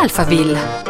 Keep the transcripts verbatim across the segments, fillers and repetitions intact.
Alphaville.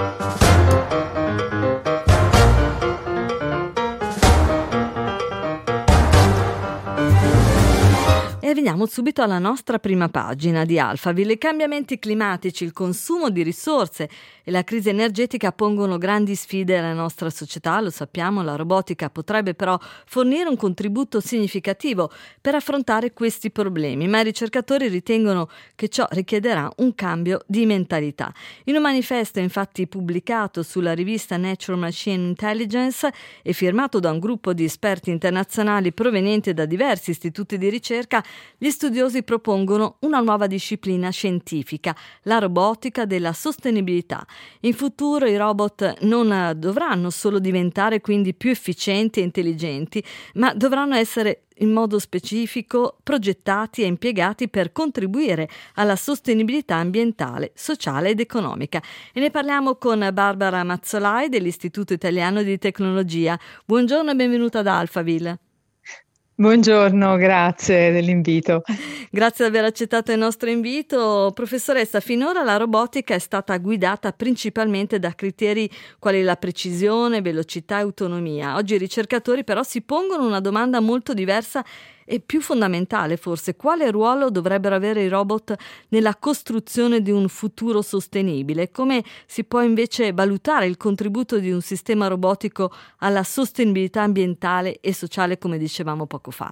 E veniamo subito alla nostra prima pagina di Alphaville. I cambiamenti climatici, il consumo di risorse e la crisi energetica pongono grandi sfide alla nostra società, lo sappiamo. La robotica potrebbe però fornire un contributo significativo per affrontare questi problemi, ma i ricercatori ritengono che ciò richiederà un cambio di mentalità. In un manifesto infatti pubblicato sulla rivista Nature Machine Intelligence e firmato da un gruppo di esperti internazionali provenienti da diversi istituti di ricerca, gli studiosi propongono una nuova disciplina scientifica, la robotica della sostenibilità. In futuro i robot non dovranno solo diventare quindi più efficienti e intelligenti, ma dovranno essere in modo specifico progettati e impiegati per contribuire alla sostenibilità ambientale, sociale ed economica. E ne parliamo con Barbara Mazzolai dell'Istituto Italiano di Tecnologia. Buongiorno e benvenuta ad Alphaville. Buongiorno, grazie dell'invito. Grazie di aver accettato il nostro invito. Professoressa, finora la robotica è stata guidata principalmente da criteri quali la precisione, velocità e autonomia. Oggi i ricercatori però si pongono una domanda molto diversa e più fondamentale forse: quale ruolo dovrebbero avere i robot nella costruzione di un futuro sostenibile? Come si può invece valutare il contributo di un sistema robotico alla sostenibilità ambientale e sociale, come dicevamo poco fa?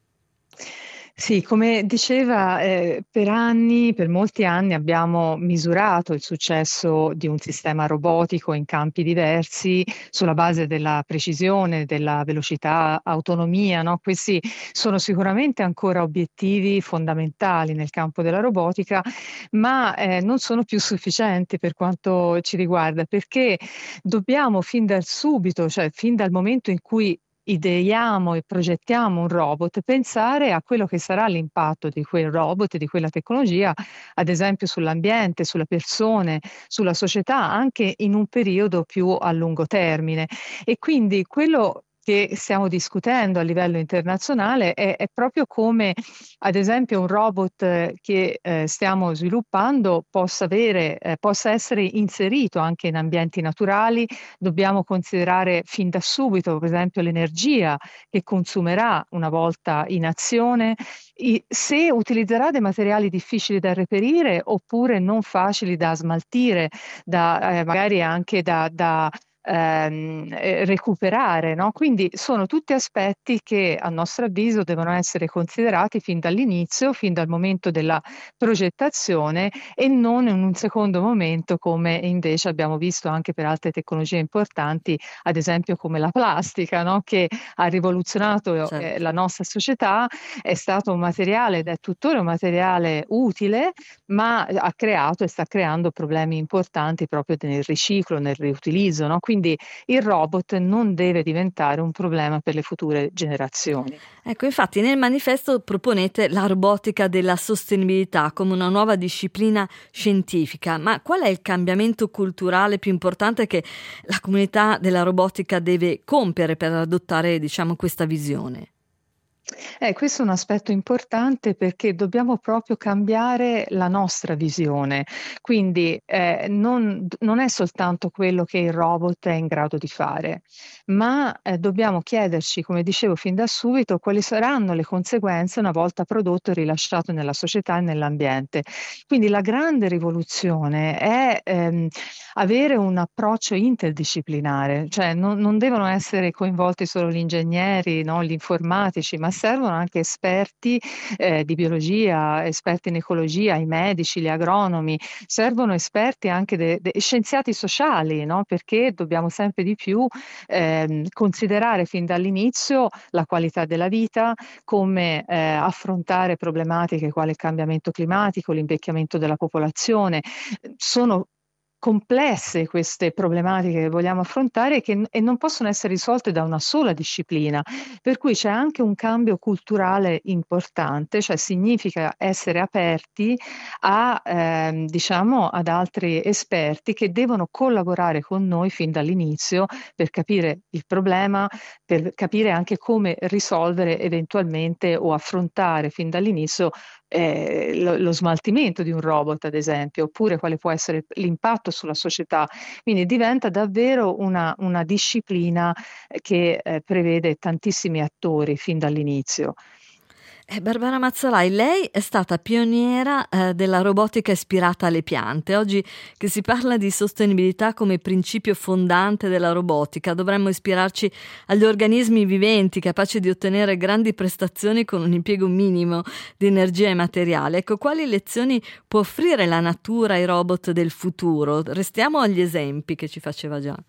Sì, come diceva, eh, per anni, per molti anni abbiamo misurato il successo di un sistema robotico in campi diversi sulla base della precisione, della velocità, autonomia, no? Questi sono sicuramente ancora obiettivi fondamentali nel campo della robotica, ma eh, non sono più sufficienti per quanto ci riguarda, perché dobbiamo fin da subito, cioè fin dal momento in cui ideiamo e progettiamo un robot, pensare a quello che sarà l'impatto di quel robot, di quella tecnologia, ad esempio sull'ambiente, sulle persone, sulla società, anche in un periodo più a lungo termine. E quindi quello che stiamo discutendo a livello internazionale è, è proprio come, ad esempio, un robot eh, che eh, stiamo sviluppando possa avere, eh, possa essere inserito anche in ambienti naturali. Dobbiamo considerare fin da subito, per esempio, l'energia che consumerà una volta in azione, i, se utilizzerà dei materiali difficili da reperire oppure non facili da smaltire, da, eh, magari anche da, da Ehm, eh, recuperare, no? Quindi sono tutti aspetti che a nostro avviso devono essere considerati fin dall'inizio, fin dal momento della progettazione, e non in un secondo momento, come invece abbiamo visto anche per altre tecnologie importanti, ad esempio come la plastica, no? Che ha rivoluzionato Certo. eh, la nostra società, è stato un materiale ed è tuttora un materiale utile, ma ha creato e sta creando problemi importanti proprio nel riciclo, nel riutilizzo, no? Quindi il robot non deve diventare un problema per le future generazioni. Ecco, infatti nel manifesto proponete la robotica della sostenibilità come una nuova disciplina scientifica, ma qual è il cambiamento culturale più importante che la comunità della robotica deve compiere per adottare, diciamo, questa visione? Eh, questo è un aspetto importante perché dobbiamo proprio cambiare la nostra visione. Quindi eh, non, non è soltanto quello che il robot è in grado di fare, ma eh, dobbiamo chiederci, come dicevo fin da subito, quali saranno le conseguenze una volta prodotto e rilasciato nella società e nell'ambiente. Quindi la grande rivoluzione è ehm, avere un approccio interdisciplinare, cioè non, non devono essere coinvolti solo gli ingegneri, no, gli informatici, ma servono anche esperti eh, di biologia, esperti in ecologia, i medici, gli agronomi, servono esperti anche de, de, scienziati sociali, no? Perché dobbiamo sempre di più ehm, considerare fin dall'inizio la qualità della vita, come eh, affrontare problematiche quali il cambiamento climatico, l'invecchiamento della popolazione. Sono complesse queste problematiche che vogliamo affrontare e che e non possono essere risolte da una sola disciplina, per cui c'è anche un cambio culturale importante, cioè significa essere aperti a ehm, diciamo ad altri esperti che devono collaborare con noi fin dall'inizio per capire il problema, per capire anche come risolvere eventualmente o affrontare fin dall'inizio eh, lo, lo smaltimento di un robot, ad esempio, oppure quale può essere l'impatto sulla società. Quindi diventa davvero una, una disciplina eh, che eh, prevede tantissimi attori fin dall'inizio. Eh, Barbara Mazzolai, lei è stata pioniera eh, della robotica ispirata alle piante. Oggi che si parla di sostenibilità come principio fondante della robotica, dovremmo ispirarci agli organismi viventi capaci di ottenere grandi prestazioni con un impiego minimo di energia e materiale. Ecco, quali lezioni può offrire la natura ai robot del futuro? Restiamo agli esempi che ci faceva già.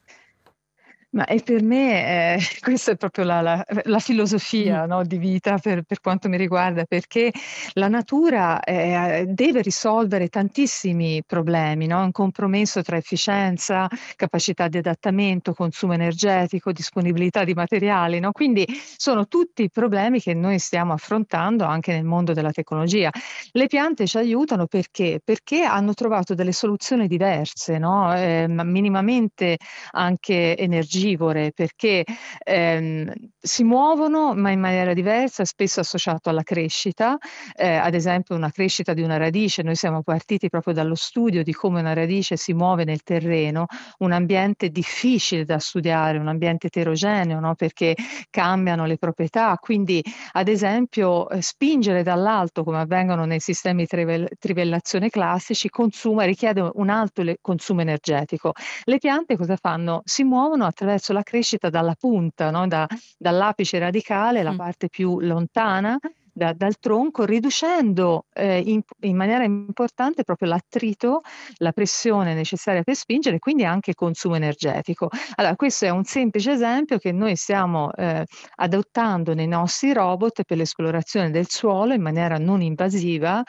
Ma e per me eh, questa è proprio la, la- la Mm. filosofia, no, di vita per, per quanto mi riguarda, perché la natura eh, deve risolvere tantissimi problemi, no? Un compromesso tra efficienza, capacità di adattamento, consumo energetico, disponibilità di materiali, no? Quindi sono tutti problemi che noi stiamo affrontando anche nel mondo della tecnologia. Le piante ci aiutano perché? Perché hanno trovato delle soluzioni diverse, no? Eh, minimamente anche energivore, perché ehm, si muovono ma in maniera diversa, spesso associato alla crescita, eh, ad esempio una crescita di una radice. Noi siamo partiti proprio dallo studio di come una radice si muove nel terreno, un ambiente difficile da studiare, un ambiente eterogeneo, no? Perché cambiano le proprietà, quindi ad esempio eh, spingere dall'alto, come avvengono nei sistemi trivel- trivellazione classici, consuma, richiede un alto le- consumo energetico. Le piante cosa fanno? Si muovono attraverso la crescita dalla punta, no? Da- dall'apice radicale, la Mm. parte più lontana da- dal tronco, riducendo eh, in, in maniera importante proprio l'attrito, la pressione necessaria per spingere, quindi anche il consumo energetico. Allora, questo è un semplice esempio che noi stiamo eh, adottando nei nostri robot per l'esplorazione del suolo in maniera non invasiva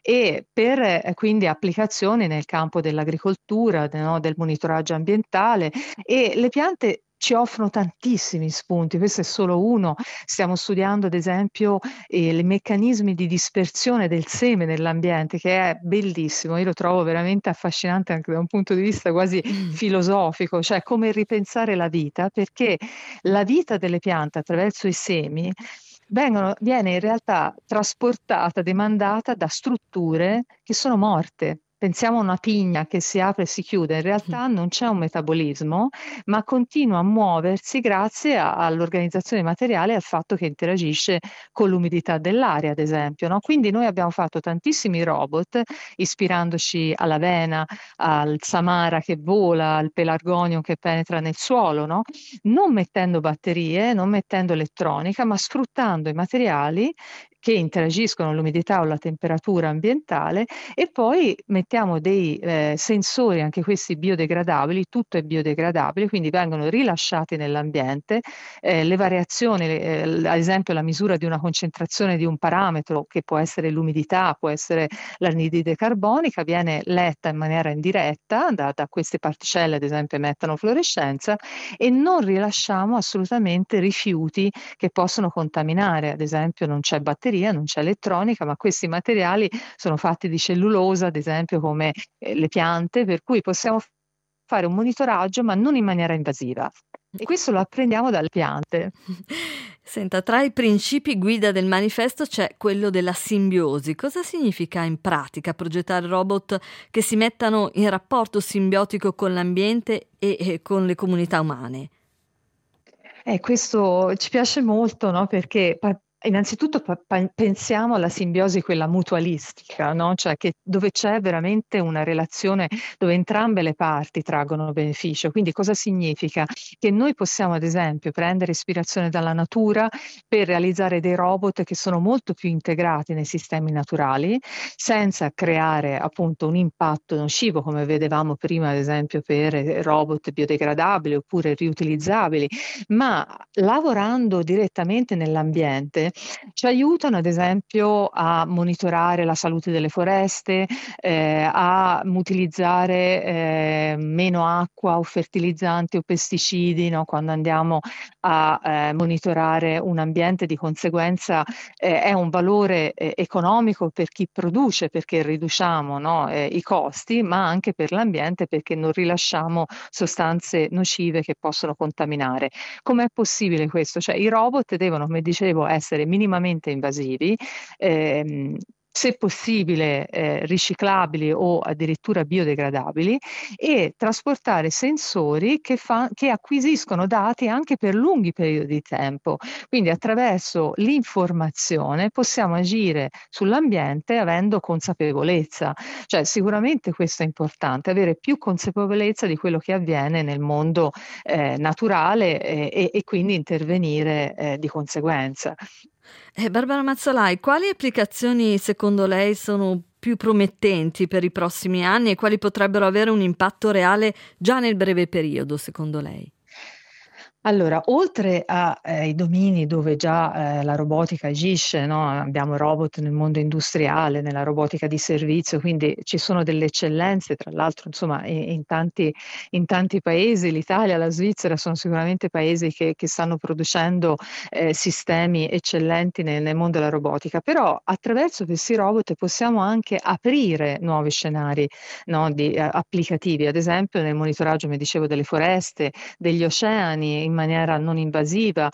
e per eh, quindi applicazioni nel campo dell'agricoltura, de- no, del monitoraggio ambientale, e le piante ci offrono tantissimi spunti, questo è solo uno. Stiamo studiando ad esempio eh, i meccanismi di dispersione del seme nell'ambiente, che è bellissimo, io lo trovo veramente affascinante anche da un punto di vista quasi Mm. filosofico, cioè come ripensare la vita, perché la vita delle piante attraverso i semi vengono, viene in realtà trasportata, demandata da strutture che sono morte. Pensiamo a una pigna che si apre e si chiude, in realtà non c'è un metabolismo, ma continua a muoversi grazie a- all'organizzazione materiale e al fatto che interagisce con l'umidità dell'aria, ad esempio, no? Quindi noi abbiamo fatto tantissimi robot ispirandoci all'avena, al samara che vola, al pelargonium che penetra nel suolo, no? Non mettendo batterie, non mettendo elettronica, ma sfruttando i materiali che interagiscono con l'umidità o la temperatura ambientale, e poi mettiamo dei eh, sensori, anche questi biodegradabili, tutto è biodegradabile, quindi vengono rilasciati nell'ambiente. Eh, le variazioni, eh, ad esempio la misura di una concentrazione di un parametro, che può essere l'umidità, può essere l'anidride carbonica, viene letta in maniera indiretta da, da queste particelle, ad esempio emettono fluorescenza, e non rilasciamo assolutamente rifiuti che possono contaminare. Ad esempio non c'è batteria, non c'è elettronica, ma questi materiali sono fatti di cellulosa, ad esempio come eh, le piante, per cui possiamo fare un monitoraggio ma non in maniera invasiva. E questo lo apprendiamo dalle piante. Senta, tra i principi guida del manifesto c'è quello della simbiosi. Cosa significa in pratica progettare robot che si mettano in rapporto simbiotico con l'ambiente e, e con le comunità umane? Eh, questo ci piace molto, no? Perché pa- innanzitutto pa- pa- pensiamo alla simbiosi, quella mutualistica, no? Cioè che dove c'è veramente una relazione dove entrambe le parti traggono beneficio. Quindi cosa significa? Che noi possiamo, ad esempio, prendere ispirazione dalla natura per realizzare dei robot che sono molto più integrati nei sistemi naturali, senza creare appunto un impatto nocivo, come vedevamo prima, ad esempio, per robot biodegradabili oppure riutilizzabili, ma lavorando direttamente nell'ambiente ci aiutano ad esempio a monitorare la salute delle foreste, eh, a utilizzare eh, meno acqua o fertilizzanti o pesticidi, no? Quando andiamo a eh, monitorare un ambiente, di conseguenza eh, è un valore eh, economico per chi produce, perché riduciamo, no, eh, i costi, ma anche per l'ambiente, perché non rilasciamo sostanze nocive che possono contaminare. Com'è possibile questo? Cioè, i robot devono, come dicevo, essere minimamente invasivi, ehm, se possibile eh, riciclabili o addirittura biodegradabili, e trasportare sensori che, fa- che acquisiscono dati anche per lunghi periodi di tempo. Quindi attraverso l'informazione possiamo agire sull'ambiente avendo consapevolezza. Cioè sicuramente questo è importante, avere più consapevolezza di quello che avviene nel mondo eh, naturale eh, e, e quindi intervenire eh, di conseguenza. Eh, Barbara Mazzolai, quali applicazioni secondo lei sono più promettenti per i prossimi anni e quali potrebbero avere un impatto reale già nel breve periodo, secondo lei? Allora, oltre a, eh, ai domini dove già eh, la robotica agisce, no? Abbiamo robot nel mondo industriale, nella robotica di servizio, quindi ci sono delle eccellenze, tra l'altro, insomma, in, in tanti, in tanti paesi, l'Italia, la Svizzera sono sicuramente paesi che, che stanno producendo eh, sistemi eccellenti nel, nel mondo della robotica, però attraverso questi robot possiamo anche aprire nuovi scenari, no? Di, eh, applicativi, ad esempio nel monitoraggio, come dicevo, delle foreste, degli oceani in maniera non invasiva,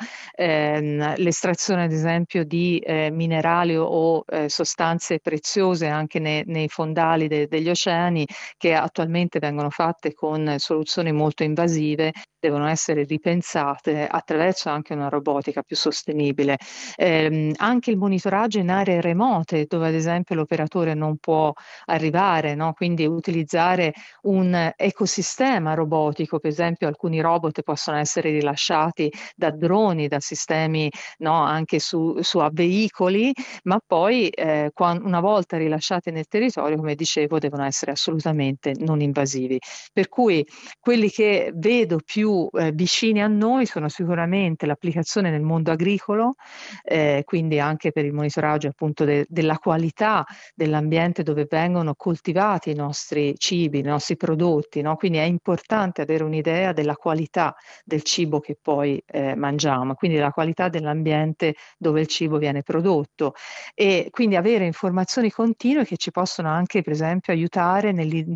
ehm, l'estrazione ad esempio di eh, minerali o, o eh, sostanze preziose anche ne, nei fondali de, degli oceani, che attualmente vengono fatte con soluzioni molto invasive, devono essere ripensate attraverso anche una robotica più sostenibile. Eh, anche il monitoraggio in aree remote dove ad esempio l'operatore non può arrivare, no? Quindi utilizzare un ecosistema robotico, per esempio alcuni robot possono essere rilasciati da droni, da sistemi, no, anche su, su a veicoli, ma poi eh, quando, una volta rilasciati nel territorio, come dicevo, devono essere assolutamente non invasivi. Per cui quelli che vedo più eh, vicini a noi sono sicuramente l'applicazione nel mondo agricolo, eh, quindi anche per il monitoraggio appunto de- della qualità dell'ambiente dove vengono coltivati i nostri cibi, i nostri prodotti, no? Quindi è importante avere un'idea della qualità del cibo che poi eh, mangiamo, quindi della qualità dell'ambiente dove il cibo viene prodotto, e quindi avere informazioni continue che ci possono anche, per esempio, aiutare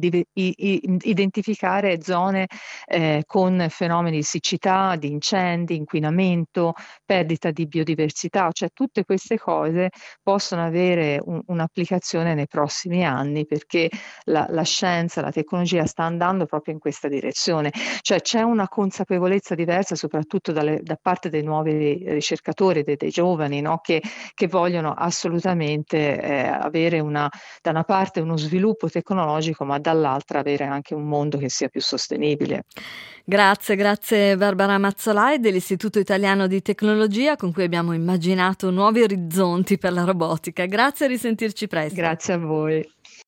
nell'identificare zone eh, con fenomeni di siccità, di incendi, inquinamento, perdita di biodiversità, cioè tutte queste cose possono avere un, un'applicazione nei prossimi anni, perché la, la scienza, la tecnologia sta andando proprio in questa direzione. Cioè c'è una consapevolezza diversa, soprattutto dalle, da parte dei nuovi ricercatori, dei, dei giovani, no? che, che vogliono assolutamente eh, avere una, da una parte uno sviluppo tecnologico, ma dall'altra avere anche un mondo che sia più sostenibile. Grazie, grazie Barbara Mazzolai dell'Istituto Italiano di Tecnologia, con cui abbiamo immaginato nuovi orizzonti per la robotica. Grazie, a risentirci presto. Grazie a voi.